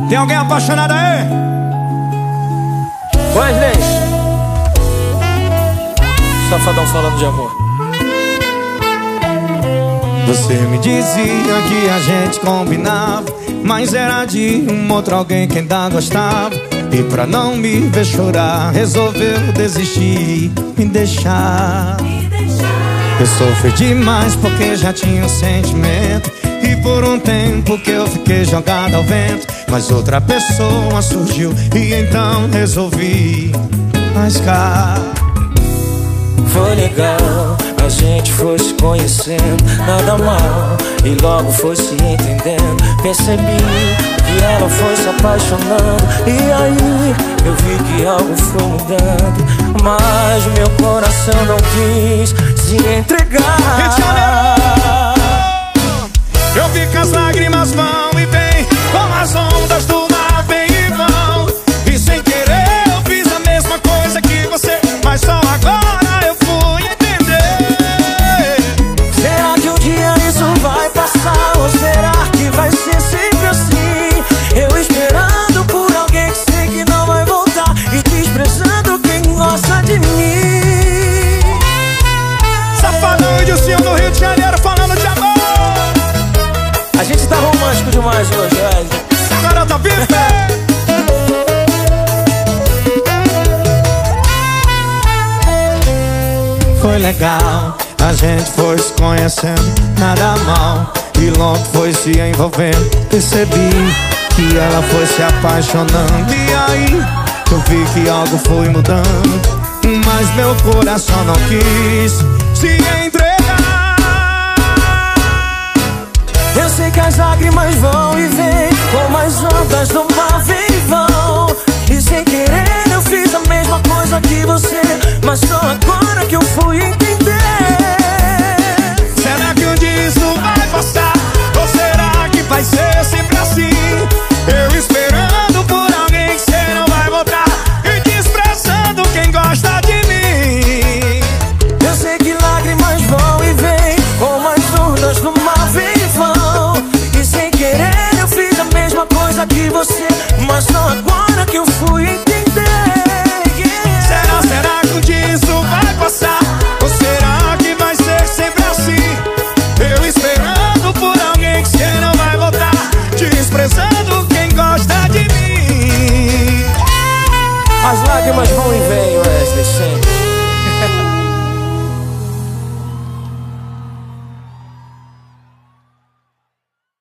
Tem alguém apaixonado aí? Wesley, Safadão falando de amor. Você me dizia que a gente combinava, mas era de um outro alguém que ainda gostava. E pra não me ver chorar, resolveu desistir, me deixar. Eu sofri demais porque já tinha um sentimento, e por um tempo que eu fiquei jogado ao vento. Mas outra pessoa surgiu e então resolvi arriscar. Foi legal, a gente foi se conhecendo, nada mal, e logo foi se entendendo. Percebi que ela foi se apaixonando, e aí eu vi que algo foi mudando. Mas meu coração não quis se entregar. Eu vi que as lágrimas vão e vêm, como as ondas do mar vêm e vão. E sem querer eu fiz a mesma coisa que você, mas só agora eu fui entender. Será que um dia isso vai passar? Ou será que vai ser sempre assim? Eu esperando por alguém que sei que não vai voltar, e desprezando quem gosta de mim. Safadão e Dilcinho do Rio de Janeiro falando de amor. A gente tá romântico demais hoje, velho. Essa garota vive. Foi legal, a gente foi se conhecendo, nada mal, e logo foi se envolvendo. Percebi que ela foi se apaixonando, e aí eu vi que algo foi mudando. Mas meu coração não quis se entregar. Eu sei que as lágrimas vão e vêm, como as ondas do mar vêm e vão. E sem querer eu fiz a mesma coisa que você, mas só agora que eu fui entender.